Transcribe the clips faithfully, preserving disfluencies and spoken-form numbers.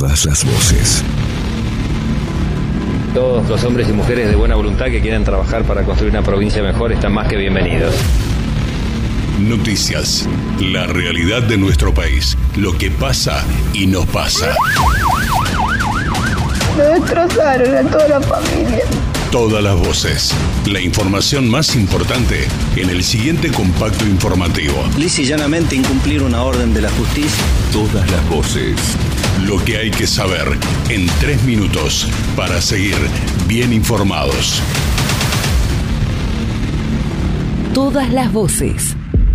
Todas las voces. Todos los hombres y mujeres de buena voluntad que quieran trabajar para construir una provincia mejor están más que bienvenidos. Noticias. La realidad de nuestro país. Lo que pasa y nos pasa. Me destrozaron a toda la familia. Todas las voces. La información más importante en el siguiente compacto informativo. Lisa y llanamente incumplir una orden de la justicia. Todas las voces. Lo que hay que saber en tres minutos para seguir bien informados. Todas las voces.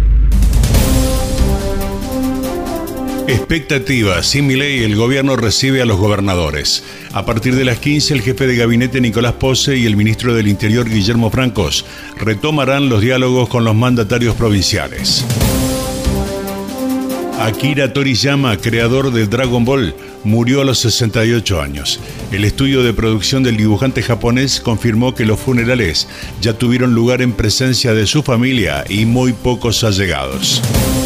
Expectativas. Sin Milei, el gobierno recibe a los gobernadores. A partir de las quince, el jefe de gabinete Nicolás Posse y el ministro del Interior Guillermo Francos retomarán los diálogos con los mandatarios provinciales. Akira Toriyama, creador de Dragon Ball, murió a los sesenta y ocho años. El estudio de producción del dibujante japonés confirmó que los funerales ya tuvieron lugar en presencia de su familia y muy pocos allegados.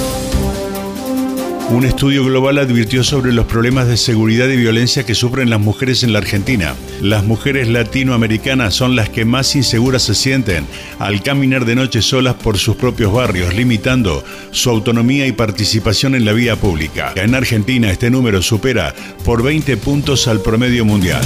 Un estudio global advirtió sobre los problemas de seguridad y violencia que sufren las mujeres en la Argentina. Las mujeres latinoamericanas son las que más inseguras se sienten al caminar de noche solas por sus propios barrios, limitando su autonomía y participación en la vida pública. En Argentina, este número supera por veinte puntos al promedio mundial.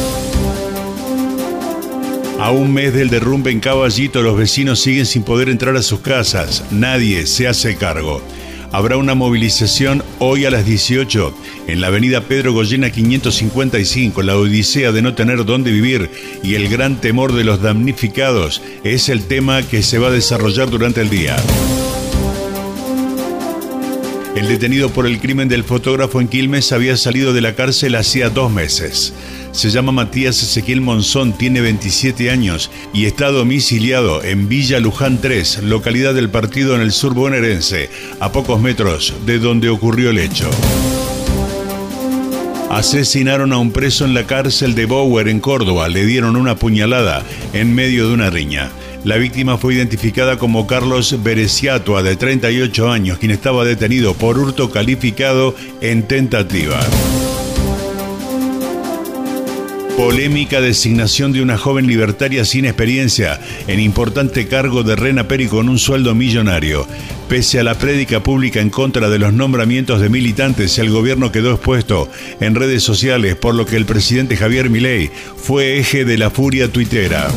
A un mes del derrumbe en Caballito, los vecinos siguen sin poder entrar a sus casas. Nadie se hace cargo. Habrá una movilización hoy a las dieciocho en la avenida Pedro Goyena quinientos cincuenta y cinco. La odisea de no tener dónde vivir y el gran temor de los damnificados es el tema que se va a desarrollar durante el día. El detenido por el crimen del fotógrafo en Quilmes había salido de la cárcel hacía dos meses. Se llama Matías Ezequiel Monzón, tiene veintisiete años y está domiciliado en Villa Luján tres, localidad del Partido en el sur bonaerense, a pocos metros de donde ocurrió el hecho. Asesinaron a un preso en la cárcel de Bower, en Córdoba. Le dieron una puñalada en medio de una riña. La víctima fue identificada como Carlos Bereciatua, de treinta y ocho años, quien estaba detenido por hurto calificado en tentativa. Polémica designación de una joven libertaria sin experiencia en importante cargo de RENAPER y con un sueldo millonario. Pese a la prédica pública en contra de los nombramientos de militantes, el gobierno quedó expuesto en redes sociales, por lo que el presidente Javier Milei fue eje de la furia tuitera.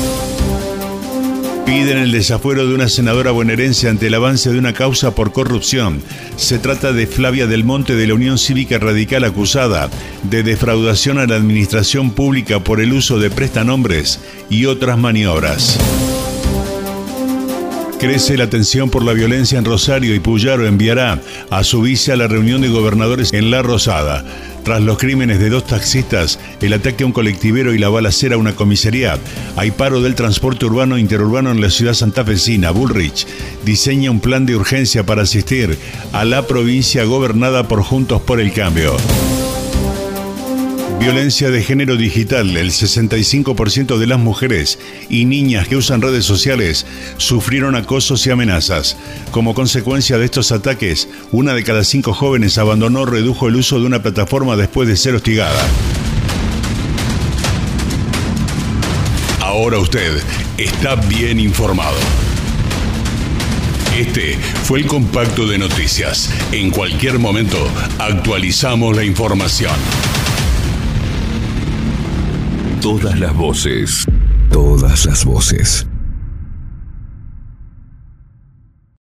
Piden el desafuero de una senadora bonaerense ante el avance de una causa por corrupción. Se trata de Flavia Del Monte, de la Unión Cívica Radical, acusada de defraudación a la administración pública por el uso de prestanombres y otras maniobras. Crece la tensión por la violencia en Rosario y Puyaro enviará a su vice a la reunión de gobernadores en La Rosada. Tras los crímenes de dos taxistas, el ataque a un colectivero y la balacera a una comisaría, hay paro del transporte urbano e interurbano en la ciudad santafesina. Bullrich diseña un plan de urgencia para asistir a la provincia gobernada por Juntos por el Cambio. Violencia de género digital. El sesenta y cinco por ciento de las mujeres y niñas que usan redes sociales sufrieron acosos y amenazas. Como consecuencia de estos ataques, una de cada cinco jóvenes abandonó o redujo el uso de una plataforma después de ser hostigada. Ahora usted está bien informado. Este fue el compacto de noticias. En cualquier momento actualizamos la información. Todas las voces. Todas las voces.